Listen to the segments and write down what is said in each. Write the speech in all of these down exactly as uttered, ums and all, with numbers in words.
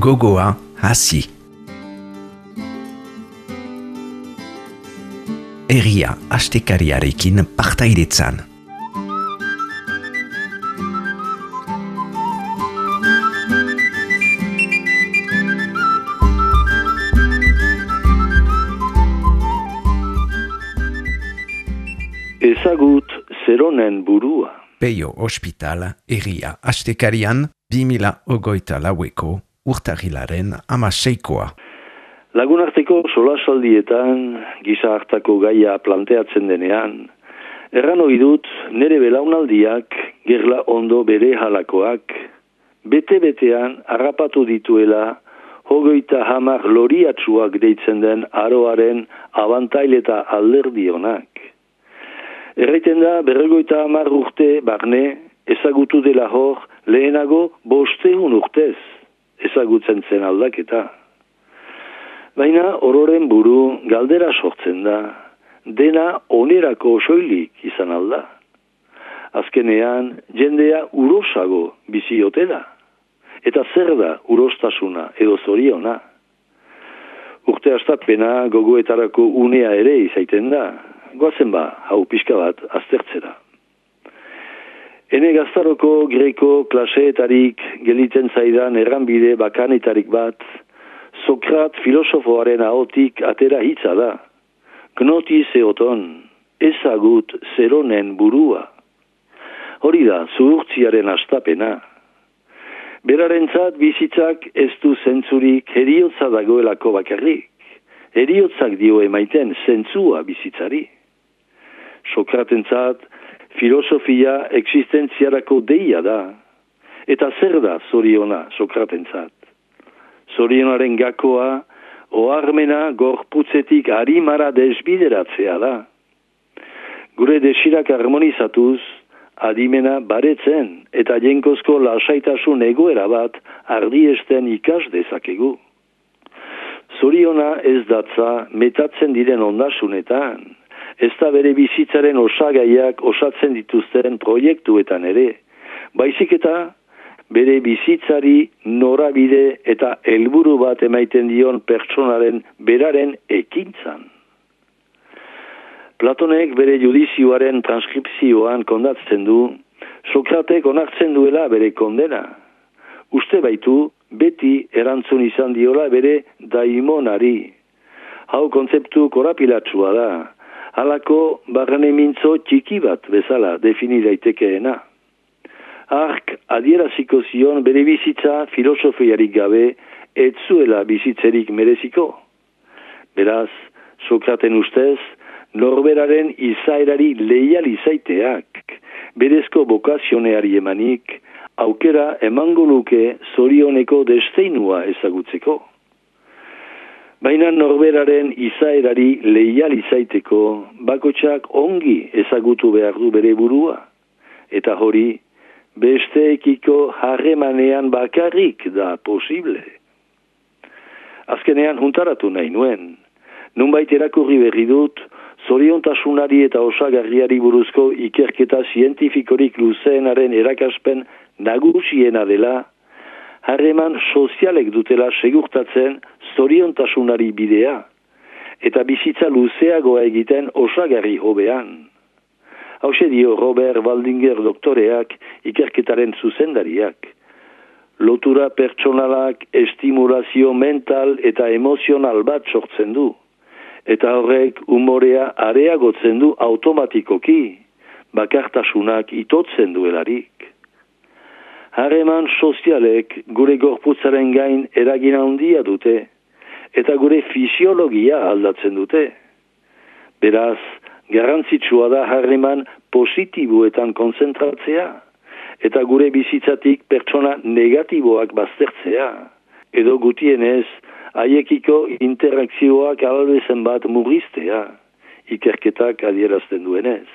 gogoa hasi. Herria astekariarekin partaidetzan. Ezagut zeronen burua. Peio Hospital herria astekarian bi mila hogeita laueko urtarrilaren hamaseikoa. Lagunarteko solasaldietan giza hartako gaia planteatzen denean, erran ohi dut nere belaunaldiak gerla ondo bere halakoak, bete-betean harrapatu dituela hogeita hamar loriatsuak deitzen den aroaren abantail eta alderdionak. Erraiten da berrogeita hamar urte barne ezagutu dela hor lehenago bostehun urtez ezagutzen zen aldaketa. Baina ororen buru galdera sortzen da, dena onerako soilik izan alda. Azkenean jendea urosago biziote da, eta zer da urostasuna edo zoriona. Urte astapena gogoetarako unea ere izaiten da, goazen ba, hau pixka bat aztertzera. Ene gaztaroko greko klaseetarik geliten zaidan erranbide bakanetarik bat, Sokrat filosofoaren ahotik atera hitza da. Gnoti zeoton, ezagut zeronen burua. Hori da, zuhurtziaren astapena. Berarentzat bizitzak ez du zentzurik heriotza dagoelako bakarrik. Heriotzak dio emaiten zentzua bizitzari. Sokratentzat filosofia existentziarako deia da. Eta zer da zoriona Sokratentzat? Zorionaren gakoa, oharmena gorputzetik harimara desbideratzea da. Gure desirak harmonizatuz, adimena baretzen eta jenkozko lasaitasun egoera bat ardiesten ikas dezakegu. Zoriona ez datza metatzen diren ondasunetan, ez da bere bizitzaren osagaiak osatzen dituzten proiektuetan ere, baizik eta bere bizitzari norabide eta helburu bat emaiten dion pertsonaren beraren ekintzan. Platonek bere judizioaren transkripzioan kondatzen du, Sokratek onartzen duela bere kondena. Uste baitu, beti erantzun izan diola bere daimonari. Hau kontzeptu korapilatsua da, halako barrene mintzo txiki bat bezala defini daitekeena. Ark adieraziko zion bere bizitza filosofiarik gabe ez zuela bizitzerik mereziko. Beraz, Sokraten ustez, norberaren izaerari leial izaiteak, berezko bokazioneari emanik, aukera emango luke zorioneko desteinua ezagutzeko. Baina norberaren izaerari leial izaiteko, bakotxak ongi ezagutu behar du bere burua, eta hori, besteekiko harremanean bakarrik da posible. Azkenean juntaratu nahi nuen. Nunbait erakurri berri dut, zoriontasunari eta osagarriari buruzko ikerketa zientifikorik luzeenaren erakaspen nagusiena dela, harreman sozialek dutela segurtatzen zoriontasunari bidea, eta bizitza luzeagoa egiten osagarri hobean. Hauxe dio Robert Waldinger doktoreak ikerketaren zuzendariak. Lotura pertsonalak estimulazio mental eta emozional bat sortzen du. Eta horrek umorea areagotzen du automatikoki, bakartasunak itotzen duelarik. Harreman sozialek gure gorputzaren gain eragin handia dute, eta gure fisiologia aldatzen dute. Beraz, garrantzitsua da harreman positiboetan konzentratzea, eta gure bizitzatik pertsona negatiboak baztertzea, edo gutienez, haiekiko interakzioak albezen bat murriztea, ikerketak adierazten duenez.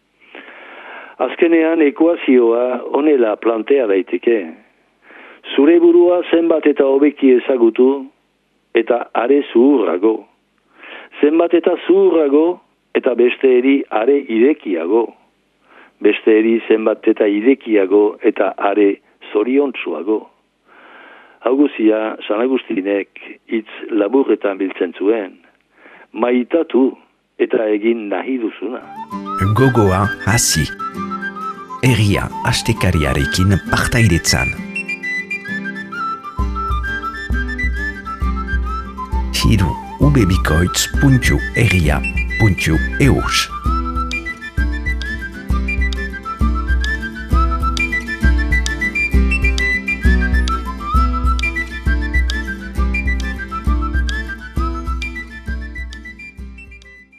Azkenean ekuazioa honela plantea daiteke. Zure burua zenbat eta hobeki ezagutu, eta are zuhurrago. Zenbat eta zuhurrago, eta beste eri are irekiago. Beste eri zenbat eta irekiago eta are zoriontsuago. Hau guzia, San Agustinek hitz laburretan biltzen zuen. Maitatu eta egin nahi duzuna. Gogoa hasi. Herria astekariarekin partaidetzan. Hiru ubebikoitz puntu herria puntu eus